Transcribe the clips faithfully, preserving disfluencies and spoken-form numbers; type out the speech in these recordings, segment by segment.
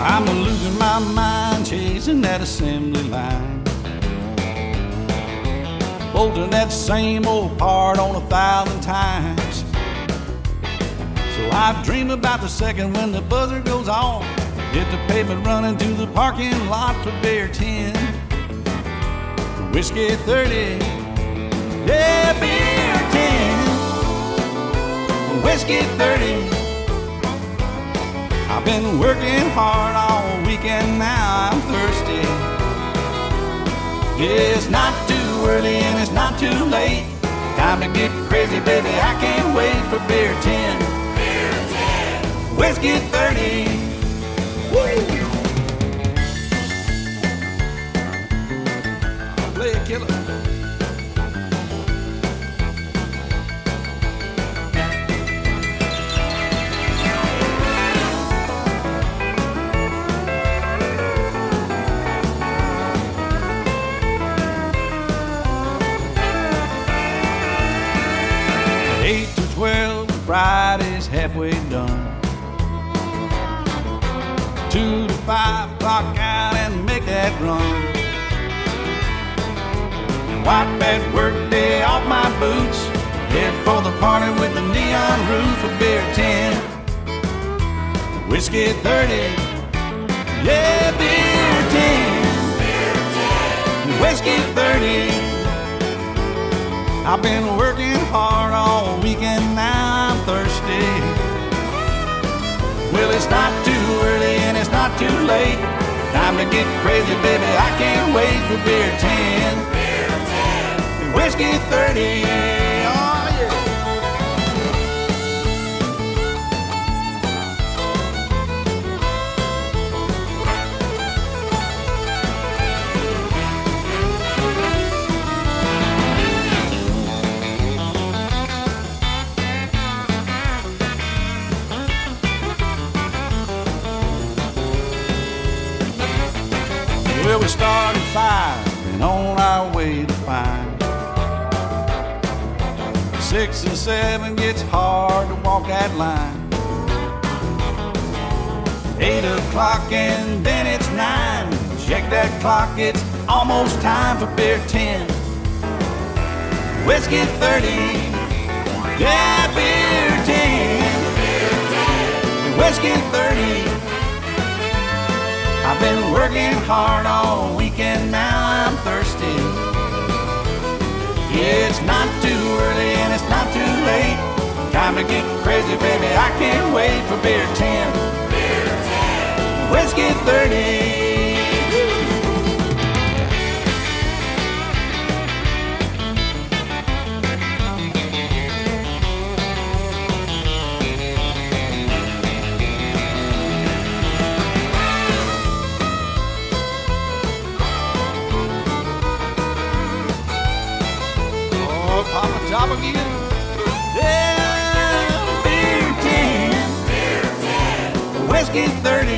I'm losing my mind chasing that assembly line, bolting that same old part on a thousand times. So I dream about the second when the buzzer goes on, hit the pavement running to the parking lot for beer ten, whiskey thirty, yeah, beer ten, whiskey thirty. I've been working hard all weekend, now I'm thirsty. Yeah, it's not too early and it's not too late. Time to get crazy, baby, I can't wait for beer ten. Beer ten. Whiskey thirty. Woo! Play a killer. eight to twelve, Friday's halfway done. two to five, clock out and make that run. Wipe that work day off my boots, head for the party with the neon roof of beer ten. Whiskey thirty, yeah, beer ten. Beer ten. Whiskey thirty. I've been working hard all weekend, now I'm thirsty. Well, it's not too early and it's not too late. Time to get crazy, baby, I can't wait for beer ten. Beer ten. Whiskey thirty, oh yeah. Well, we start at five and on our way to find. Six and seven gets hard to walk that line. Eight o'clock and then it's nine. Check that clock, it's almost time for beer ten. Whiskey thirty, yeah, beer ten. Whiskey thirty. I've been working hard all weekend, now I'm thirsty. Yeah, it's not too early and it's not too late. Time to get crazy, baby, I can't wait for beer ten. Beer ten. Whiskey thirty. Papa Top again. Yeah, beer ten. Beer ten. Whiskey thirty.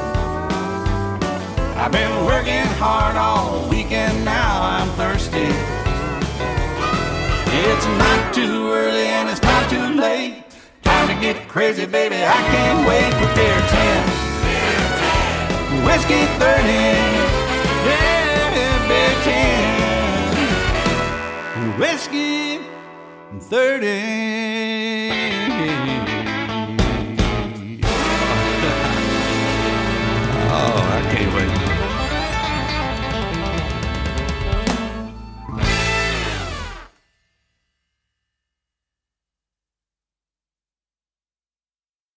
I've been working hard all weekend, now I'm thirsty. It's not too early and it's not too late. Time to get crazy, baby, I can't wait for beer ten. Beer ten. Whiskey thirty. Yeah, beer ten. Whiskey thirty.